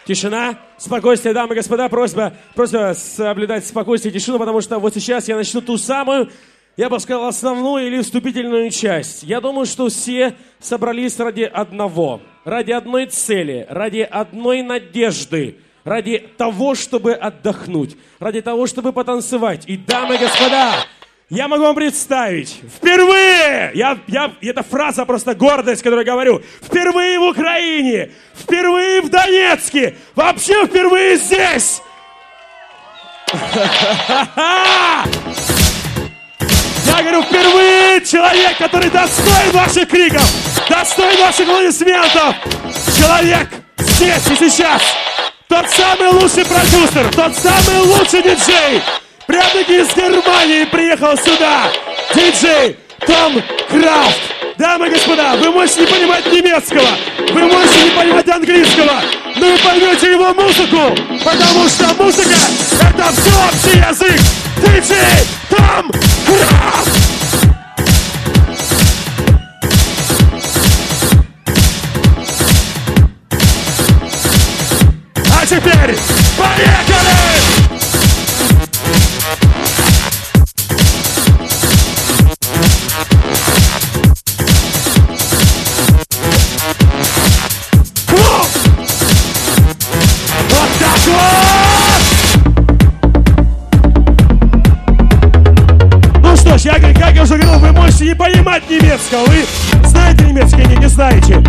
Тишина, спокойствие, дамы и господа, просьба соблюдать спокойствие и тишину, потому что вот сейчас я начну ту самую, я бы сказал, основную или вступительную часть. Я думаю, что все собрались ради одного, ради одной цели, ради одной надежды, ради того, чтобы отдохнуть, ради того, чтобы потанцевать. И, дамы и господа, я могу вам представить, впервые, эта фраза просто гордость, которую я говорю, впервые в Украине, впервые в Донецке, вообще впервые здесь. Я говорю, впервые человек, который достоин ваших криков, достоин ваших аплодисментов. Человек здесь и сейчас. Тот самый лучший продюсер, тот самый лучший диджей. Прямо-таки из Германии приехал сюда. Диджей Том Крафт. Дамы и господа, вы можете не понимать немецкого, вы можете не понимать английского, но вы поймете его музыку, потому что музыка — это всеобщий язык. Диджей Том Крафт. А теперь поехали! Вот так вот! Ну что ж, как я уже говорил, вы можете не понимать немецкого. Вы знаете немецкий или не знаете?